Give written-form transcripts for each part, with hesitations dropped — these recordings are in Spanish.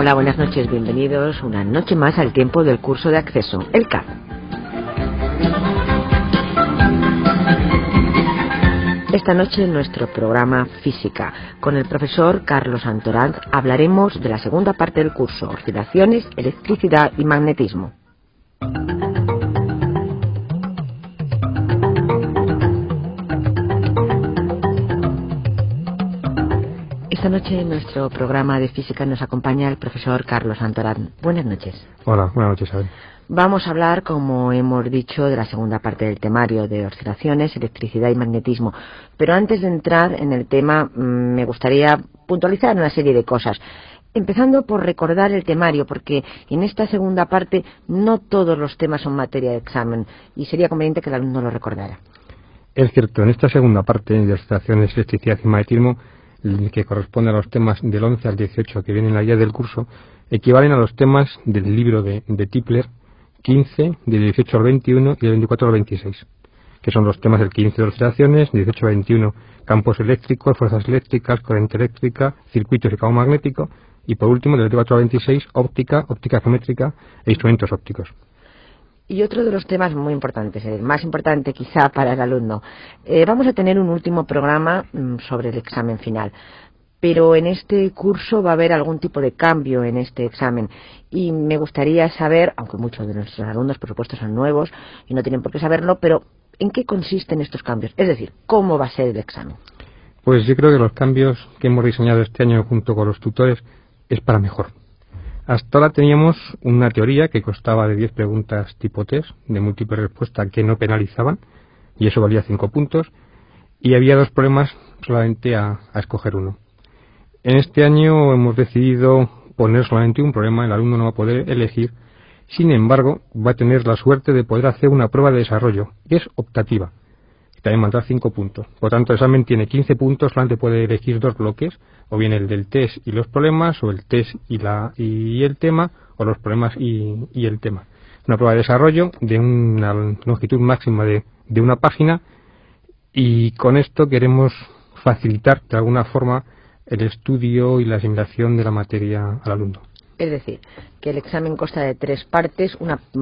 Hola, buenas noches, bienvenidos una noche más al tiempo del curso de acceso, el CAP. Esta noche en nuestro programa Física, con el profesor Carlos Santoranz, hablaremos de la segunda parte del curso, oscilaciones, electricidad y magnetismo. Esta noche en nuestro programa de Física nos acompaña el profesor Carlos Santoranz. Buenas noches. Hola, buenas noches, Abel. Vamos a hablar, como hemos dicho, de la segunda parte del temario de oscilaciones, electricidad y magnetismo. Pero antes de entrar en el tema, me gustaría puntualizar una serie de cosas. Empezando por recordar el temario, porque en esta segunda parte no todos los temas son materia de examen y sería conveniente que el alumno lo recordara. Es cierto, en esta segunda parte de oscilaciones, electricidad y magnetismo, que corresponde a los temas del 11 al 18 que vienen en la guía del curso, equivalen a los temas del libro de Tipler, 15, del 18 al 21 y del 24 al 26, que son los temas del 15 de oscilaciones, del 18 al 21 campos eléctricos, fuerzas eléctricas, corriente eléctrica, circuitos y campo magnético, y por último del 24 al 26 óptica, óptica geométrica e instrumentos ópticos. Y otro de los temas muy importantes, el más importante quizá para el alumno, vamos a tener un último programa sobre el examen final. Pero en este curso va a haber algún tipo de cambio en este examen y me gustaría saber, aunque muchos de nuestros alumnos por supuesto son nuevos y no tienen por qué saberlo, pero ¿en qué consisten estos cambios? Es decir, ¿cómo va a ser el examen? Pues yo creo que los cambios que hemos diseñado este año junto con los tutores es para mejor. Hasta ahora teníamos una teoría que constaba de 10 preguntas tipo test de múltiple respuesta que no penalizaban y eso valía 5 puntos y había 2 problemas solamente a escoger uno. En este año hemos decidido poner solamente un problema, el alumno no va a poder elegir, sin embargo va a tener la suerte de poder hacer una prueba de desarrollo, que es optativa, que también valdrá 5 puntos. Por tanto, el examen tiene 15 puntos, solamente puede elegir 2 bloques, o bien el del test y los problemas, o el test y el tema, o los problemas y el tema. Una prueba de desarrollo de una longitud máxima de una página, y con esto queremos facilitar de alguna forma el estudio y la asimilación de la materia al alumno. Es decir, que el examen consta de 3 partes,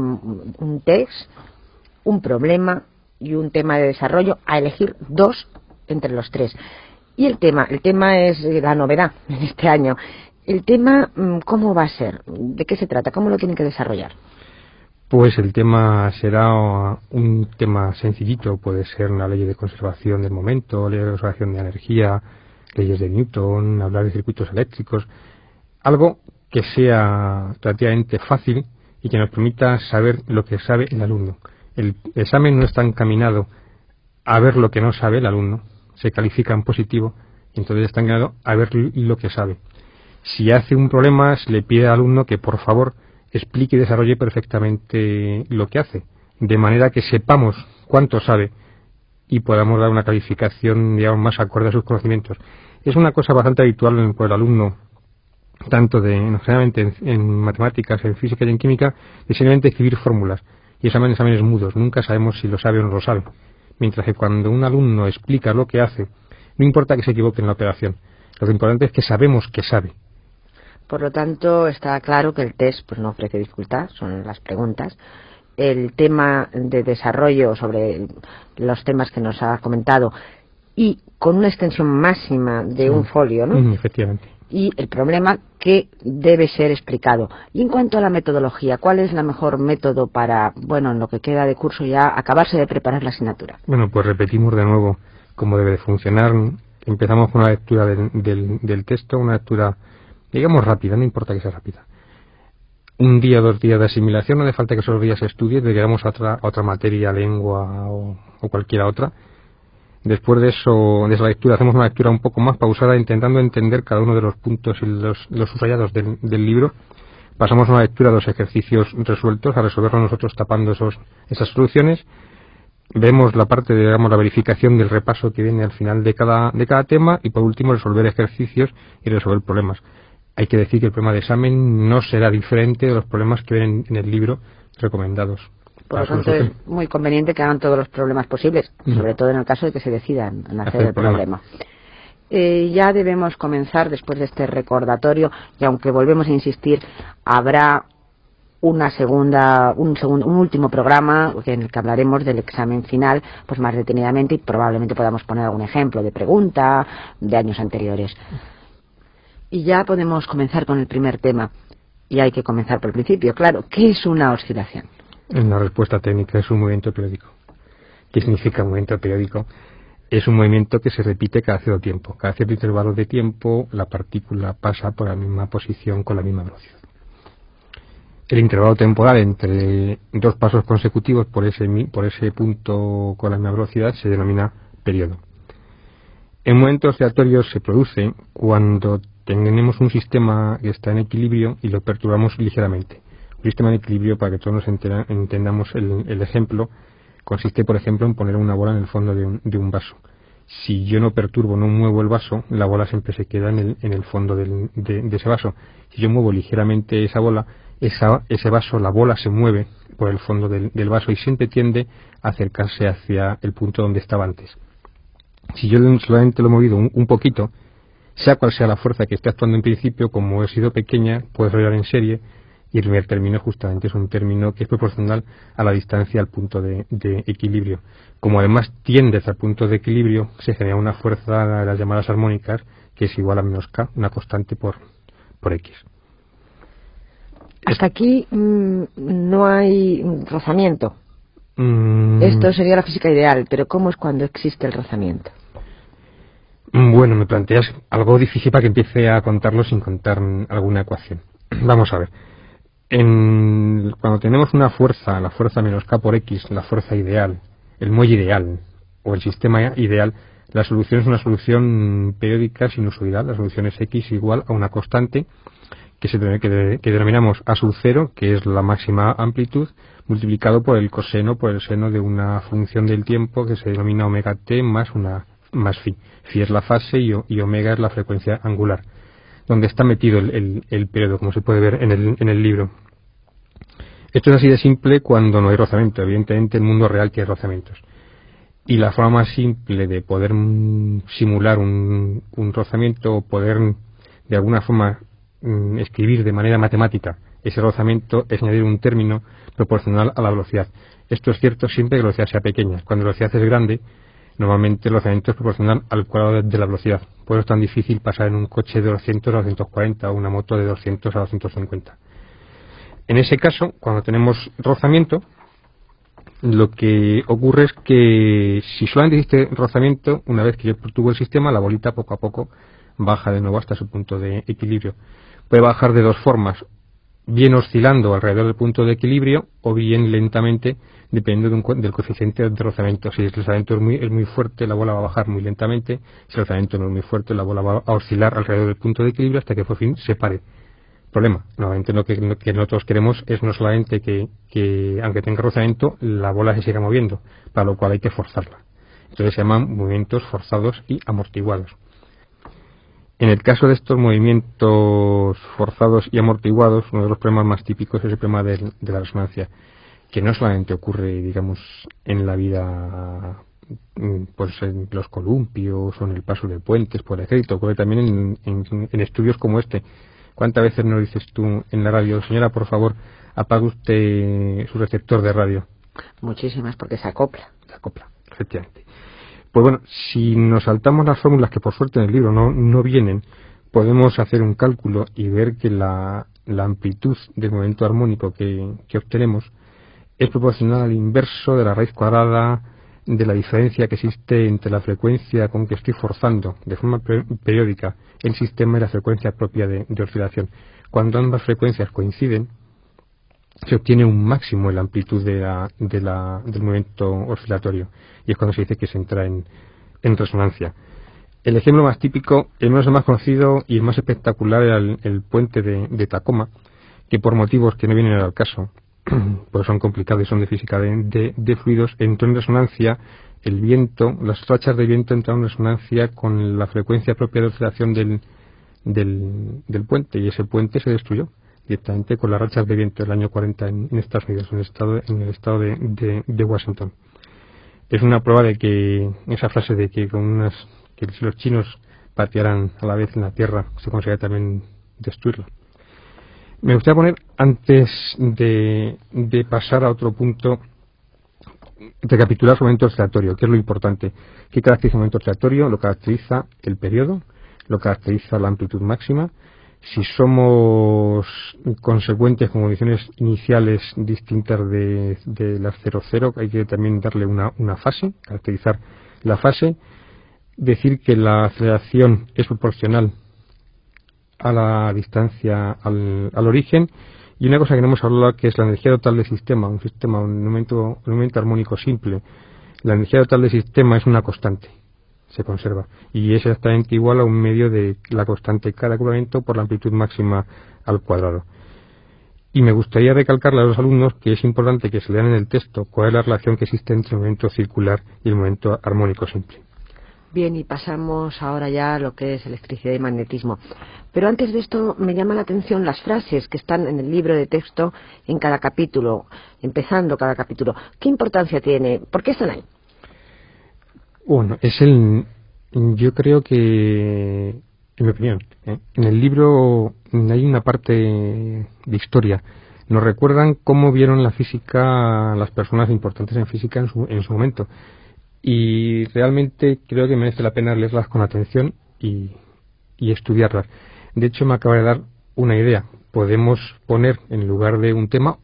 un test, un problema y un tema de desarrollo, a elegir 2 entre los 3. Y el tema es la novedad en este año. El tema, ¿cómo va a ser? ¿De qué se trata? ¿Cómo lo tienen que desarrollar? Pues el tema será un tema sencillito, puede ser una ley de conservación del momento, ley de conservación de energía, leyes de Newton, hablar de circuitos eléctricos, algo que sea relativamente fácil y que nos permita saber lo que sabe el alumno. El examen no está encaminado a ver lo que no sabe el alumno, se califica en positivo, y entonces está encaminado a ver lo que sabe. Si hace un problema, se le pide al alumno que por favor explique y desarrolle perfectamente lo que hace, de manera que sepamos cuánto sabe y podamos dar una calificación, digamos, más acorde a sus conocimientos. Es una cosa bastante habitual por el alumno, tanto generalmente en matemáticas, en física y en química, de simplemente escribir fórmulas y exámenes mudos. Nunca sabemos si lo sabe o no lo sabe. Mientras que cuando un alumno explica lo que hace, no importa que se equivoque en la operación. Lo importante es que sabemos que sabe. Por lo tanto, está claro que el test pues no ofrece dificultad, son las preguntas. El tema de desarrollo sobre los temas que nos ha comentado y con una extensión máxima de un folio, ¿no? Efectivamente. Y el problema que debe ser explicado. Y en cuanto a la metodología, ¿cuál es la mejor método para, en lo que queda de curso ya, acabarse de preparar la asignatura? Bueno, pues repetimos de nuevo cómo debe de funcionar. Empezamos con una lectura del texto, una lectura, digamos, rápida, no importa que sea rápida. Un día o 2 días de asimilación, no hace falta que esos días se estudie, dedicamos a otra materia, lengua o cualquiera otra. Después de esa lectura, hacemos una lectura un poco más pausada, intentando entender cada uno de los puntos y los subrayados del libro. Pasamos a una lectura de los ejercicios resueltos, a resolverlos nosotros tapando esas soluciones. Vemos la parte de, la verificación del repaso que viene al final de cada tema, y por último resolver ejercicios y resolver problemas. Hay que decir que el problema de examen no será diferente de los problemas que vienen en el libro recomendados. Por lo tanto, es muy conveniente que hagan todos los problemas posibles, sobre todo en el caso de que se decidan en hacer el problema. Ya debemos comenzar después de este recordatorio, y aunque volvemos a insistir, habrá un último programa en el que hablaremos del examen final pues más detenidamente, y probablemente podamos poner algún ejemplo de pregunta de años anteriores. Y ya podemos comenzar con el primer tema, y hay que comenzar por el principio. Claro, ¿qué es una oscilación? La respuesta técnica es un movimiento periódico. ¿Qué significa un movimiento periódico? Es un movimiento que se repite cada cierto tiempo. Cada cierto intervalo de tiempo la partícula pasa por la misma posición con la misma velocidad. El intervalo temporal entre dos pasos consecutivos por ese punto con la misma velocidad se denomina periodo. El movimiento oscilatorio se produce cuando tenemos un sistema que está en equilibrio y lo perturbamos ligeramente. Un sistema en equilibrio, para que todos nos entendamos el ejemplo, consiste, por ejemplo, en poner una bola en el fondo de un vaso. Si yo no perturbo, no muevo el vaso, la bola siempre se queda en el fondo de ese vaso. Si yo muevo ligeramente esa bola, ese vaso, la bola se mueve por el fondo del vaso y siempre tiende a acercarse hacia el punto donde estaba antes. Si yo solamente lo he movido un poquito, sea cual sea la fuerza que esté actuando en principio, como he sido pequeña, puedo desarrollar en serie, y el primer término justamente es un término que es proporcional a la distancia al punto de equilibrio. Como además tiendes al punto de equilibrio, se genera una fuerza de las llamadas armónicas que es igual a menos K, una constante por X. Hasta aquí no hay rozamiento. Esto sería la física ideal, pero ¿cómo es cuando existe el rozamiento? Bueno, me planteas algo difícil para que empiece a contarlo sin contar alguna ecuación. Vamos a ver. Cuando tenemos una fuerza, la fuerza menos K por X, la fuerza ideal, el muelle ideal o el sistema ideal, la solución es una solución periódica sinusoidal. La solución es X igual a una constante que denominamos A sub 0, que es la máxima amplitud, multiplicado por el seno de una función del tiempo que se denomina omega t más phi. Phi es la fase y omega es la frecuencia angular, donde está metido el periodo, como se puede ver en el libro. Esto es así de simple cuando no hay rozamiento. Evidentemente, en el mundo real tiene rozamientos. Y la forma más simple de poder simular un rozamiento, o poder de alguna forma escribir de manera matemática ese rozamiento, es añadir un término proporcional a la velocidad. Esto es cierto siempre que la velocidad sea pequeña. Cuando la velocidad es grande, normalmente el rozamiento es proporcional al cuadrado de la velocidad. Por eso es tan difícil pasar en un coche de 200 a 240 o una moto de 200 a 250. En ese caso, cuando tenemos rozamiento, lo que ocurre es que si solamente existe rozamiento, una vez que yo perturbo el sistema, la bolita poco a poco baja de nuevo hasta su punto de equilibrio. Puede bajar de dos formas, bien oscilando alrededor del punto de equilibrio o bien lentamente, dependiendo del coeficiente de rozamiento. Si el rozamiento es muy fuerte, la bola va a bajar muy lentamente. Si el rozamiento no es muy fuerte, la bola va a oscilar alrededor del punto de equilibrio hasta que por fin se pare. Problema. Normalmente lo que nosotros queremos es no solamente que aunque tenga rozamiento, la bola se siga moviendo, para lo cual hay que forzarla. Entonces se llaman movimientos forzados y amortiguados. En el caso de estos movimientos forzados y amortiguados, uno de los problemas más típicos es el problema de la resonancia, que no solamente ocurre, digamos, en la vida, pues en los columpios o en el paso de puentes, por ejemplo, ocurre también en estudios como este. ¿Cuántas veces nos dices tú en la radio, señora, por favor, apague usted su receptor de radio? Muchísimas, porque se acopla. Se acopla, efectivamente. Pues bueno, si nos saltamos las fórmulas que por suerte en el libro no vienen, podemos hacer un cálculo y ver que la amplitud del movimiento armónico que obtenemos es proporcional al inverso de la raíz cuadrada de la diferencia que existe entre la frecuencia con que estoy forzando de forma periódica el sistema y la frecuencia propia de oscilación. Cuando ambas frecuencias coinciden, se obtiene un máximo en la amplitud del movimiento oscilatorio, y es cuando se dice que se entra en resonancia. El ejemplo más típico, el más conocido y el más espectacular, era el puente de Tacoma, que por motivos que no vienen al caso, pues son complicados y son de física de fluidos, entró en resonancia el viento, las rachas de viento entraron en resonancia con la frecuencia propia de oscilación del puente, y ese puente se destruyó directamente con las rachas de viento del año 40 en Estados Unidos, en el estado de Washington. Es una prueba de que esa frase de que si los chinos patearan a la vez en la Tierra, se conseguía también destruirla. Me gustaría poner, antes de pasar a otro punto, recapitular su momento oscilatorio, que es lo importante. ¿Qué caracteriza el momento oscilatorio? Lo caracteriza el periodo, lo caracteriza la amplitud máxima. Si somos consecuentes con condiciones iniciales distintas de las 0,0, hay que también darle una fase, caracterizar la fase, decir que la aceleración es proporcional a la distancia al origen, y una cosa que no hemos hablado, que es la energía total del sistema, un momento armónico simple. La energía total del sistema es una constante, se conserva, y es exactamente igual a un medio de la constante cada acoplamiento por la amplitud máxima al cuadrado. Y me gustaría recalcarle a los alumnos que es importante que se lean en el texto cuál es la relación que existe entre el momento circular y el momento armónico simple. Bien, y pasamos ahora ya a lo que es electricidad y magnetismo. Pero antes de esto me llama la atención las frases que están en el libro de texto en cada capítulo, empezando cada capítulo. ¿Qué importancia tiene? ¿Por qué están ahí? Bueno, yo creo que, en mi opinión, en el libro hay una parte de historia. Nos recuerdan cómo vieron la física las personas importantes en física en su momento. Y realmente creo que merece la pena leerlas con atención y estudiarlas. De hecho, me acaba de dar una idea. Podemos poner en lugar de un tema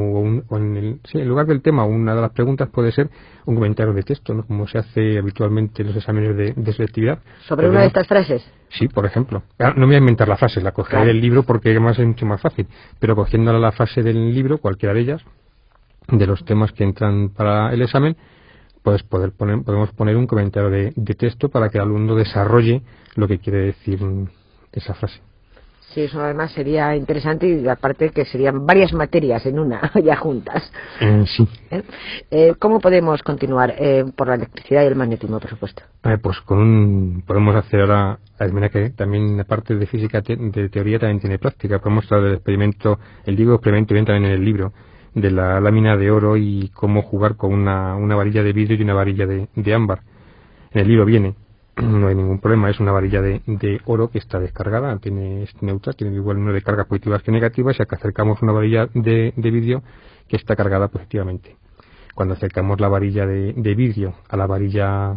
en lugar del tema, una de las preguntas puede ser un comentario de texto, ¿no? Como se hace habitualmente en los exámenes de selectividad. ¿Sobre una de estas frases? Sí, por ejemplo. No me voy a inventar la frase, la cogeré del libro porque además es mucho más fácil. Pero cogiéndola la frase del libro, cualquiera de ellas, de los temas que entran para el examen, pues podemos poner un comentario de texto para que el alumno desarrolle lo que quiere decir esa frase. Sí, eso además sería interesante, y aparte que serían varias materias en una, ya juntas. Sí. ¿Cómo podemos continuar? Por la electricidad y el magnetismo, por supuesto. Pues podemos hacer ahora, mira que también aparte de física, de teoría también tiene práctica. Podemos hablar del experimento, experimento viene también en el libro, de la lámina de oro y cómo jugar con una varilla de vidrio y una varilla de ámbar. En el libro viene, no hay ningún problema, es una varilla de oro que está descargada, es neutra, tiene igual número de cargas positivas que negativas, y acá acercamos una varilla de vidrio que está cargada positivamente. Cuando acercamos la varilla de vidrio a la varilla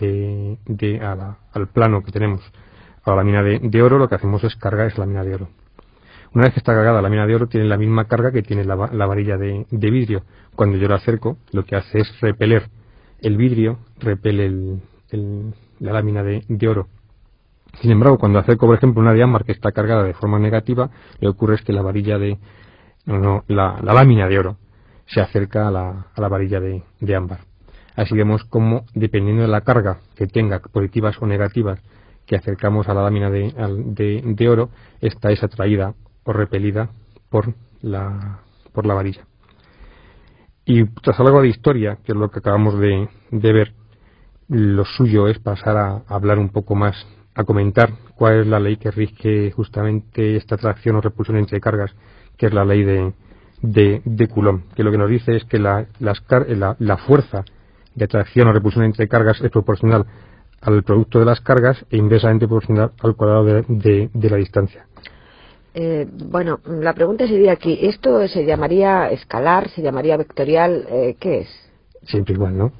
al plano que tenemos, a la lámina de oro, lo que hacemos es cargar esa lámina de oro. Una vez que está cargada la lámina de oro, tiene la misma carga que tiene la varilla de vidrio. Cuando yo la acerco, lo que hace es repeler el vidrio, repele la lámina de oro. Sin embargo, cuando acerco, por ejemplo, una de ámbar que está cargada de forma negativa, lo que ocurre es que la lámina de oro se acerca a la varilla de ámbar. Así vemos cómo, dependiendo de la carga que tenga, positivas o negativas, que acercamos a la lámina de oro, esta es atraída o repelida por la varilla. Y tras algo de historia, que es lo que acabamos de ver, lo suyo es pasar a hablar un poco más, a comentar cuál es la ley que rige justamente esta atracción o repulsión entre cargas, que es la ley de Coulomb, que lo que nos dice es que la fuerza de atracción o repulsión entre cargas es proporcional al producto de las cargas e inversamente proporcional al cuadrado de la distancia. Bueno, la pregunta sería aquí, ¿esto se llamaría escalar, se llamaría vectorial? ¿Qué es? Siempre igual, ¿no?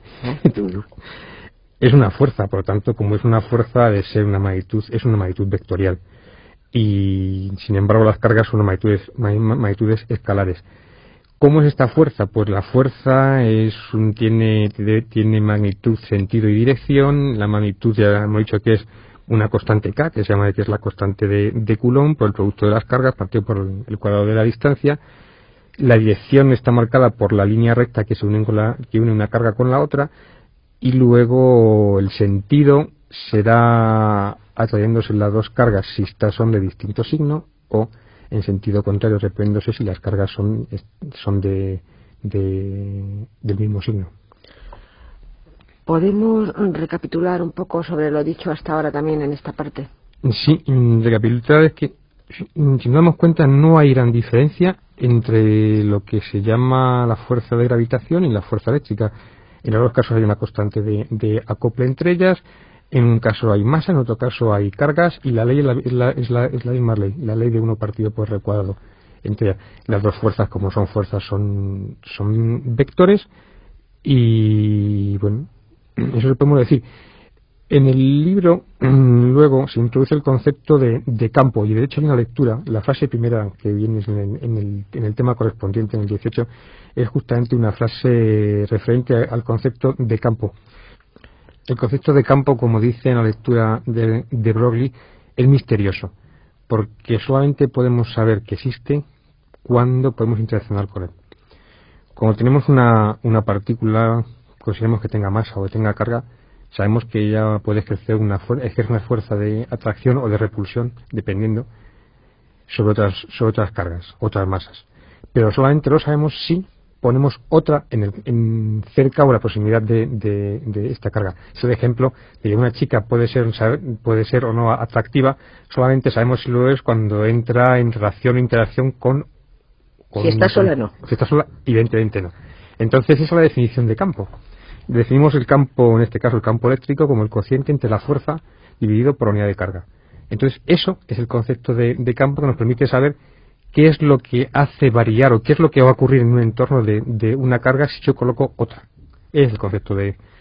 Es una fuerza, por lo tanto, como es una fuerza, de ser una magnitud, es una magnitud vectorial. Y, sin embargo, las cargas son magnitudes escalares. ¿Cómo es esta fuerza? Pues la fuerza tiene magnitud, sentido y dirección. La magnitud, ya hemos dicho que es una constante K, que se llama que es la constante de Coulomb, por el producto de las cargas partido por el cuadrado de la distancia. La dirección está marcada por la línea recta que une una carga con la otra, y luego el sentido será atrayéndose las dos cargas si estas son de distinto signo, o en sentido contrario repeliéndose si las cargas son del mismo signo. ¿Podemos recapitular un poco sobre lo dicho hasta ahora también en esta parte? Sí, recapitular es que, si nos damos cuenta, no hay gran diferencia entre lo que se llama la fuerza de gravitación y la fuerza eléctrica. En los dos casos hay una constante de acople entre ellas. En un caso hay masa, en otro caso hay cargas, y la ley es la misma ley, la ley de 1 partido por r cuadrado. Entre las dos fuerzas, como son fuerzas, son vectores, y bueno, eso lo podemos decir. En el libro luego se introduce el concepto de campo, y de hecho hay una lectura, la frase primera que viene en el tema correspondiente, en el 18, es justamente una frase referente al concepto de campo. El concepto de campo, como dice en la lectura de Broglie, es misterioso, porque solamente podemos saber que existe cuando podemos interaccionar con él. Cuando tenemos una partícula, consideramos que tenga masa o que tenga carga, sabemos que ella puede ejercer una fuerza de atracción o de repulsión, dependiendo, sobre otras cargas, otras masas. Pero solamente lo sabemos si ponemos otra en cerca o a la proximidad de esta carga. Es el ejemplo de que una chica puede ser o no atractiva, solamente sabemos si lo es cuando entra en relación o interacción con si está sola, no. Si está sola, evidentemente no. Entonces esa es la definición de campo. Definimos el campo, en este caso el campo eléctrico, como el cociente entre la fuerza dividido por unidad de carga. Entonces eso es el concepto de campo que nos permite saber qué es lo que hace variar o qué es lo que va a ocurrir en un entorno de una carga si yo coloco otra. Es el concepto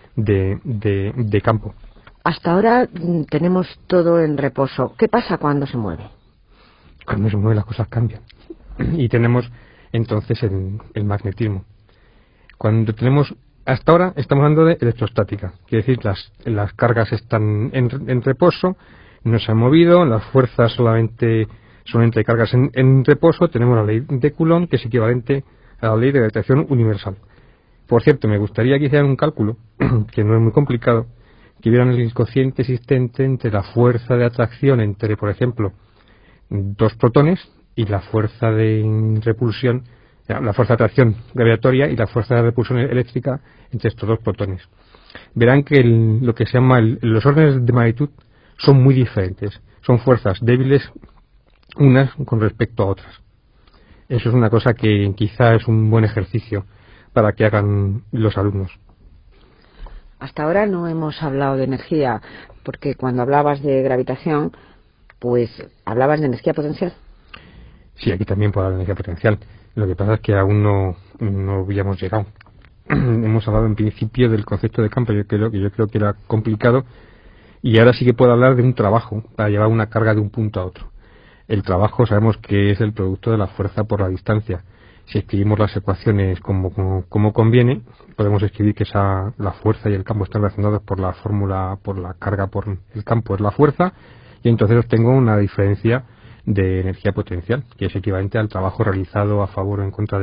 de campo. Hasta ahora tenemos todo en reposo. ¿Qué pasa cuando se mueve? Cuando se mueve las cosas cambian. Y tenemos entonces el magnetismo. Cuando tenemos, hasta ahora estamos hablando de electrostática, quiere decir las cargas están en reposo, no se han movido, las fuerzas solamente hay cargas en reposo, tenemos la ley de Coulomb, que es equivalente a la ley de gravitación universal. Por cierto, me gustaría que hicieran un cálculo, que no es muy complicado, que vieran el cociente existente entre la fuerza de atracción entre, por ejemplo, dos protones y la fuerza de repulsión, la fuerza de atracción gravitatoria y la fuerza de repulsión eléctrica entre estos dos protones. Verán que lo que se llama los órdenes de magnitud son muy diferentes. Son fuerzas débiles unas con respecto a otras. Eso es una cosa que quizá es un buen ejercicio para que hagan los alumnos. Hasta ahora no hemos hablado de energía, porque cuando hablabas de gravitación, pues hablabas de energía potencial. Sí, aquí también puede haber energía potencial. Lo que pasa es que aún no habíamos llegado. Hemos hablado en principio del concepto de campo, yo creo que era complicado, y ahora sí que puedo hablar de un trabajo para llevar una carga de un punto a otro. El trabajo sabemos que es el producto de la fuerza por la distancia. Si escribimos las ecuaciones como conviene, podemos escribir que la fuerza y el campo están relacionados por la fórmula, por la carga por el campo es la fuerza, y entonces obtengo una diferencia de energía potencial, que es equivalente al trabajo realizado a favor o en contra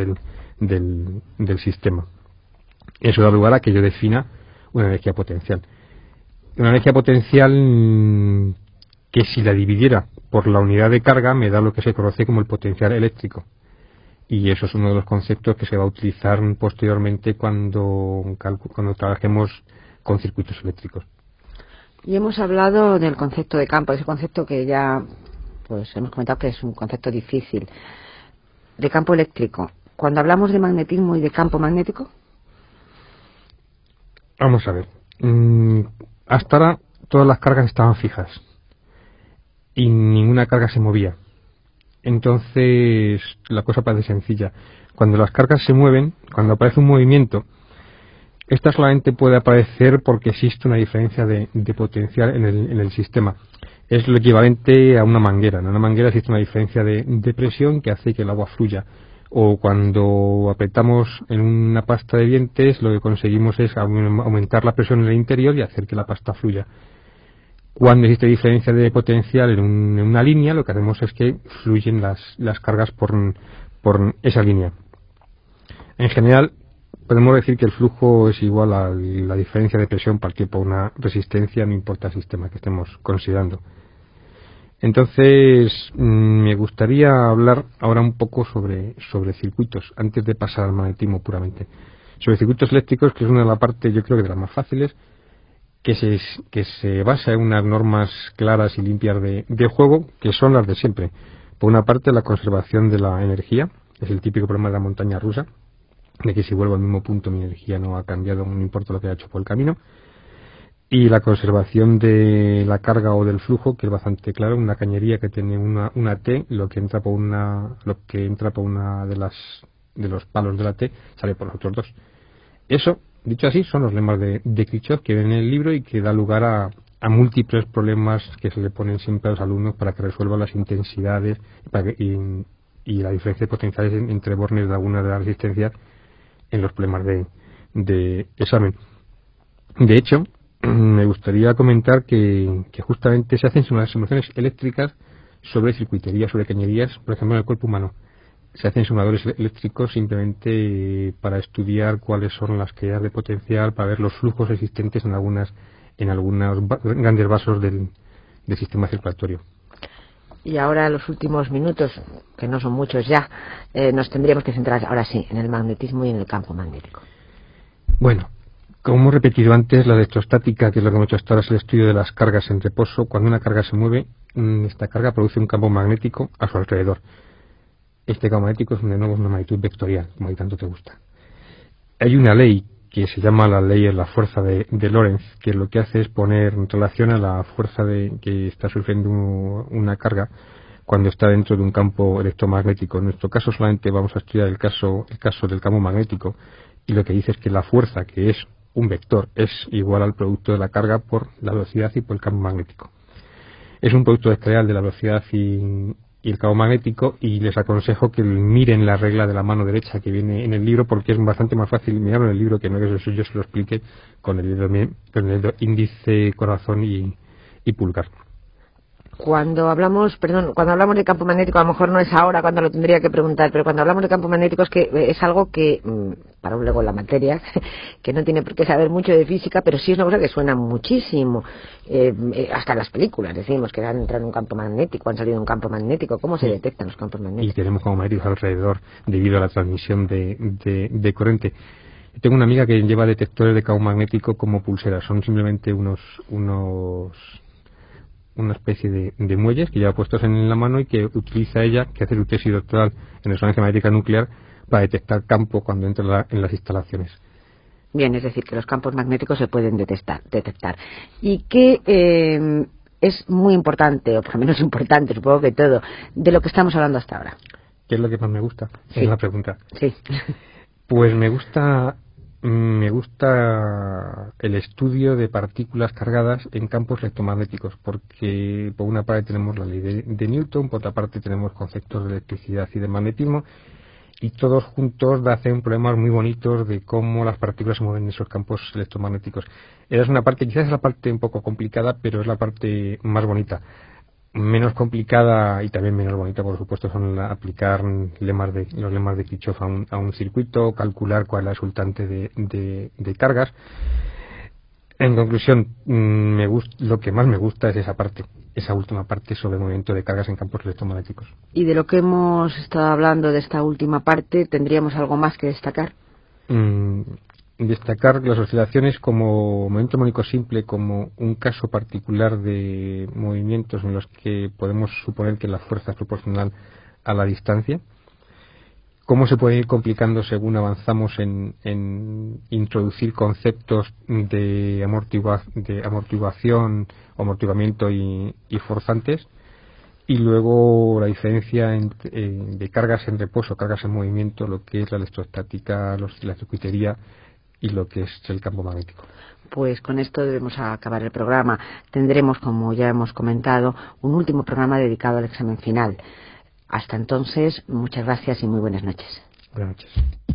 del sistema. Eso da lugar a que yo defina una energía potencial. Una energía potencial que si la dividiera por la unidad de carga me da lo que se conoce como el potencial eléctrico. Y eso es uno de los conceptos que se va a utilizar posteriormente cuando trabajemos con circuitos eléctricos. Y hemos hablado del concepto de campo, ese concepto que ya pues hemos comentado que es un concepto difícil. De campo eléctrico. Cuando hablamos de magnetismo y de campo magnético. Vamos a ver. Hasta ahora todas las cargas estaban fijas y ninguna carga se movía. Entonces la cosa parece sencilla. Cuando las cargas se mueven, cuando aparece un movimiento, esta solamente puede aparecer porque existe una diferencia de potencial en el sistema. Es lo equivalente a una manguera. En una manguera existe una diferencia de presión que hace que el agua fluya. O cuando apretamos en una pasta de dientes, lo que conseguimos es aumentar la presión en el interior y hacer que la pasta fluya. Cuando existe diferencia de potencial en una línea, lo que hacemos es que fluyen las cargas por esa línea. En general, podemos decir que el flujo es igual a la diferencia de presión partido por una resistencia, no importa el sistema que estemos considerando. Entonces, me gustaría hablar ahora un poco sobre circuitos, antes de pasar al magnetismo puramente. Sobre circuitos eléctricos, que es una de las partes, yo creo que de las más fáciles, que se basa en unas normas claras y limpias de juego, que son las de siempre. Por una parte, la conservación de la energía, es el típico problema de la montaña rusa, de que si vuelvo al mismo punto mi energía no ha cambiado, no importa lo que haya hecho por el camino. Y la conservación de la carga o del flujo, que es bastante claro, una cañería que tiene una T, lo que entra por una de los palos de la T sale por los otros dos. Eso, dicho así, son los lemas de Kirchhoff que ven en el libro y que da lugar a múltiples problemas que se le ponen siempre a los alumnos para que resuelvan las intensidades y la diferencia de potenciales entre bornes de algunas de las resistencias en los problemas de examen. De hecho, me gustaría comentar que justamente se hacen unas simulaciones eléctricas sobre circuitería, sobre cañerías, por ejemplo, en el cuerpo humano. Se hacen simuladores eléctricos simplemente para estudiar cuáles son las caídas de potencial, para ver los flujos existentes en algunos grandes vasos del sistema circulatorio. Y ahora los últimos minutos, que no son muchos ya, nos tendríamos que centrar ahora sí en el magnetismo y en el campo magnético. Bueno, como hemos repetido antes, la electrostática, que es lo que hemos hecho hasta ahora, es el estudio de las cargas en reposo. Cuando una carga se mueve, esta carga produce un campo magnético a su alrededor. Este campo magnético es de nuevo una magnitud vectorial, como a ti tanto te gusta. Hay una ley que se llama la ley de la fuerza de Lorentz, que lo que hace es poner en relación a la fuerza que está sufriendo una carga cuando está dentro de un campo electromagnético. En nuestro caso solamente vamos a estudiar el caso del campo magnético, y lo que dice es que la fuerza, que es un vector, es igual al producto de la carga por la velocidad y por el campo magnético. Es un producto escalar de la velocidad y el campo magnético, y les aconsejo que miren la regla de la mano derecha que viene en el libro, porque es bastante más fácil mirarlo en el libro que no que yo se lo explique con el dedo índice, corazón y pulgar. Cuando hablamos de campo magnético, a lo mejor no es ahora cuando lo tendría que preguntar, pero cuando hablamos de campo magnético es que es algo que, para un lego en la materia, que no tiene por qué saber mucho de física, pero sí es una cosa que suena muchísimo. Hasta en las películas decimos que han entrado en un campo magnético, han salido de un campo magnético. ¿Cómo se detectan los campos magnéticos? Y tenemos campos magnéticos alrededor debido a la transmisión de corriente. Tengo una amiga que lleva detectores de campo magnético como pulseras. Son simplemente una especie de muelles que lleva puestos en la mano y que utiliza ella, que hace su tesis doctoral en resonancia magnética nuclear, para detectar campo cuando entra en las instalaciones. Bien, es decir, que los campos magnéticos se pueden detectar. Y que es muy importante, o por lo menos importante, supongo que todo, de lo que estamos hablando hasta ahora. ¿Qué es lo que más me gusta? Sí. Es la pregunta. Sí. Pues me gusta el estudio de partículas cargadas en campos electromagnéticos, porque por una parte tenemos la ley de Newton, por otra parte tenemos conceptos de electricidad y de magnetismo, y todos juntos hacen problemas muy bonitos de cómo las partículas se mueven en esos campos electromagnéticos. Es una parte, quizás es la parte un poco complicada, pero es la parte más bonita. Menos complicada y también menos bonita, por supuesto, son aplicar los lemas de Kirchhoff a un circuito, calcular cuál es la resultante de cargas. En conclusión, lo que más me gusta es esa última parte sobre el movimiento de cargas en campos electromagnéticos. Y de lo que hemos estado hablando de esta última parte, ¿tendríamos algo más que destacar? Destacar las oscilaciones como movimiento armónico simple, como un caso particular de movimientos en los que podemos suponer que la fuerza es proporcional a la distancia. Cómo se puede ir complicando según avanzamos en introducir conceptos de amortiguación, amortiguamiento y forzantes. Y luego la diferencia de cargas en reposo, cargas en movimiento, lo que es la electrostática, la circuitería y lo que es el campo magnético. Pues con esto debemos acabar el programa. Tendremos, como ya hemos comentado, un último programa dedicado al examen final. Hasta entonces, muchas gracias y muy buenas noches. Buenas noches.